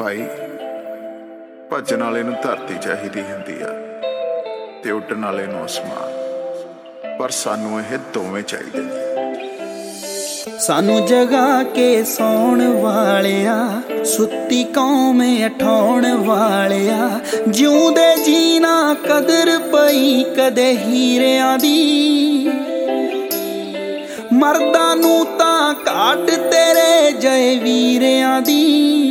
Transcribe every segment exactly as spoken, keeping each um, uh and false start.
भाई भजन वाले नूं धरती चाहिदी हुंदी आ ते उड्डण वाले नूं आसमान, पर सानू ये दोवें चाहिदे ने। सानू जगा के सौण वालिया, सुत्ती कौम उठाउण वालिया, जिउंदे जीना कदर पई कदे हीरियां दी, मर्दां नूं तां घाट तेरे जय वीरियां दी।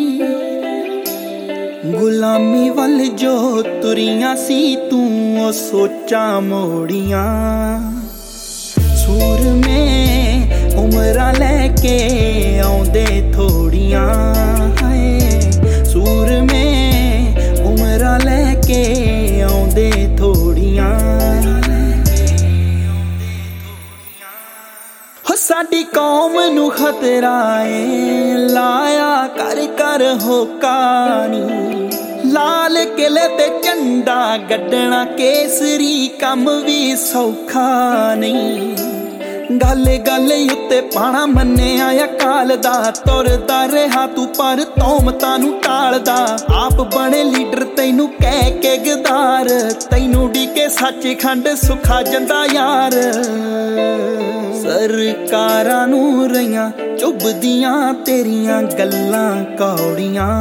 गुलामी वल जो तुरियां सी तूं ओ सोचा मोड़ियां, सूर में उमरां लैके आउंदे थोड़ियां, हाय सूर में उमरां लैके आउंदे थोड़ियां। हो साडी कौम नूं खतरा ए, लाया कर कर होका नी, लाल किले ते झंडा गड्डना केसरी कम भी सौखा नहीं। गल गल उत्ते पाना मन्निया अकाल दा, तुरदा रहा तू पर तौमतां नूं टालदा, आप बने लीडर तैनू कह के गदार, तैनू डीके सचखंड सुखा जंदा यार। सरकारां नूं रहियां चुभदियां तेरियां गल्लां कौड़ियां,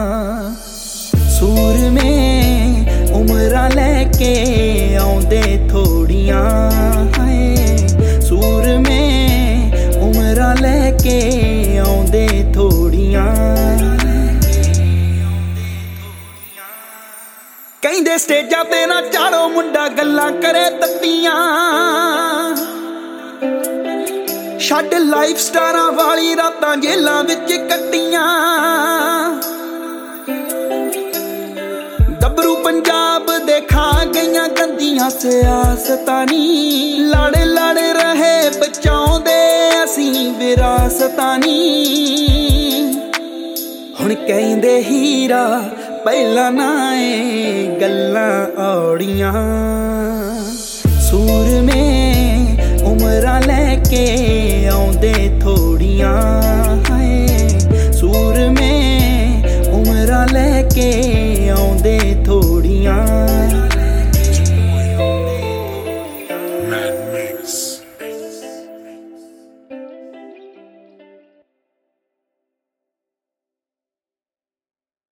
सूर में उमरां लैके आउंदे थोड़ियां, हाय सूर में उमरां लैके आउंदे थोड़ियां। कहिंदे स्टेजां ते ना चाड़ो मुंडा गल्लां करे तत्तियां, छड्ड लाइफ स्टारां वाली रातां जेलां विच कट्टियां। गबरू पंजाब दे खा गईयां गंदियां सियासतां नी, लड़ लड़ रहे बचाउंदे असीं विरासतां नी। हुण कहिंदे हीरा पहला ना ए गल्लां औड़ियां, सूर में उमरां लैके